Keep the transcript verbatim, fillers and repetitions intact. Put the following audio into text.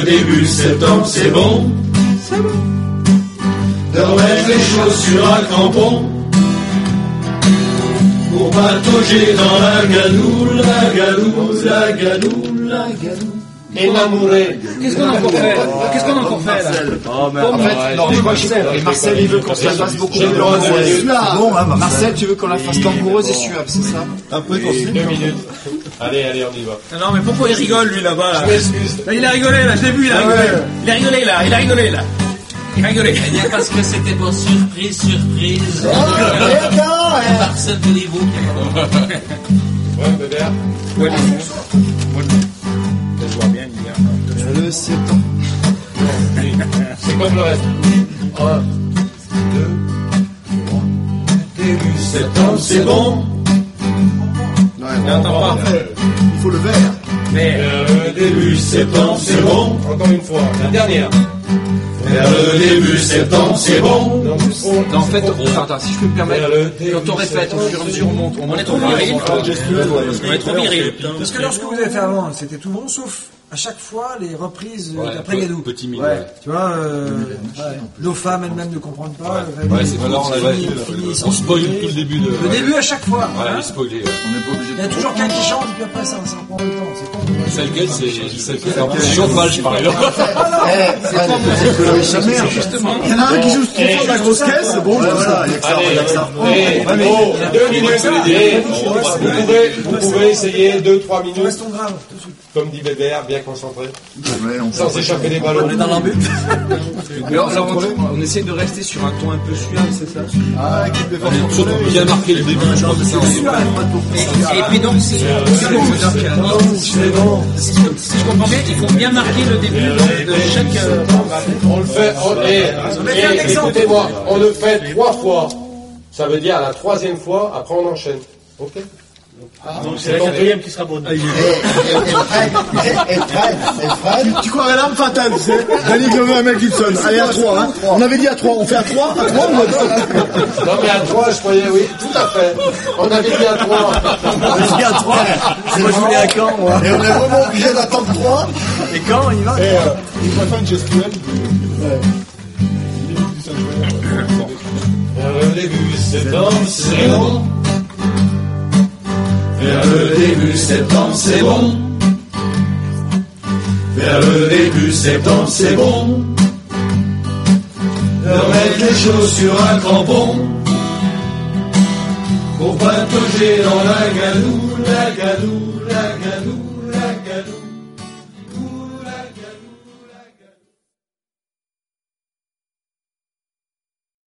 le début septembre, c'est bon. C'est bon. De remettre les chaussures à crampons pour patauger dans la gadoue, la gadoue, la gadoue, la gadoue. Énamouré. Qu'est-ce qu'on a encore fait là Qu'est-ce qu'on a encore fait là Oh, mais en fait, non, je crois que et Marcel, il veut qu'on se la fasse beaucoup plus langoureuse. Bon, hein, Marcel, tu veux qu'on la fasse langoureuse et suave, c'est ça? Un peu qu'on Deux minutes. Allez, allez, on y va. Non, mais pourquoi il rigole lui là-bas là? Je m'excuse. Là, il a rigolé là, je l'ai vu, il a rigolé. Il a rigolé là, il a rigolé là. Il a rigolé. Eh bien, parce que c'était pour surprise, surprise. Par ce niveau. Ouais, bébé. Ouais, je vois bien, il Le septembre. C'est comme le reste. Un, deux, trois. Début septembre, c'est bon. n'entends pas. Il faut le verre. Mais Le début septembre, c'est bon. Encore une fois, la dernière. Vers le début septembre, c'est bon. Non, plus trop. Non, en fait, attends, attends, si je peux me permettre, Vers le début quand on répète, au fur et à mesure, on monte. on est trop viril. On est trop viril. Parce que lorsque vous avez fait avant, c'était tout bon, sauf à chaque fois les reprises Ouais, d'après Gadou. Petit mille. Ouais. Tu vois, euh, nos femmes elles-mêmes ne comprennent pas. Ouais, ouais, c'est pas là, on a fini, fini, on spoil tout le début de. Le début à chaque fois. Voilà, hein. il est spoilé. ouais. On n'est pas obligé Il y a toujours quelqu'un qui chante, et puis après ça, ça prend le temps. C'est con. Celle qu'elle, c'est celle qu'elle. C'est chauffage, par exemple. Justement. Il y en a un qui joue trop fort de la grosse caisse, bon, voilà, il y a que ça, il y a que ça. Allez, oh, deux minutes. Et vous pouvez, vous pouvez essayer deux, trois minutes. Restons graves, tout de suite. Comme dit Bébert, bien concentré. Ouais, on Sans échapper des ballons. On est dans l'embut. Alors, là, on, on essaie de rester sur un ton un peu suave, c'est ça? Ah, équipe de force Surtout bien marquer le début, je crois que c'est Et, et puis donc, si, si je comprends bien, il faut bien marquer le début donc, de chaque. euh, On le fait, on, et, et, écoutez-moi, on le fait trois fois. Ça veut dire à la troisième fois, après on enchaîne. Ok? Donc c'est la quatrième qui sera bonne. Et Fred, et Fred, tu croirais l'arme fatale, tu sais. Danny Glover et Mel Gibson. Allez, à trois, hein. On avait dit à trois, on fait à trois, à trois, on va Non mais à trois, je croyais, oui, tout à fait. On avait dit à trois. On avait dit à trois. Moi, je voulais à Caen, moi. Et on est vraiment obligé d'attendre trois. Et quand il va? Il faut faire une gestuelle. Vers le début septembre, c'est bon. Vers le début septembre, c'est bon. Vers le début septembre, c'est bon. De remettre les chaussures à crampons pour patauger dans la gadoue, la gadoue, la gadoue.